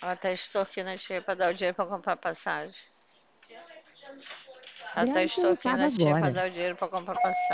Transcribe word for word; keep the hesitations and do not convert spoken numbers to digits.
Ela tá extorquindo a tia pra dar o dinheiro pra comprar passagem. Ela tá Deve ter extorquindo entrado a tia pra agora. dar o dinheiro pra comprar passagem.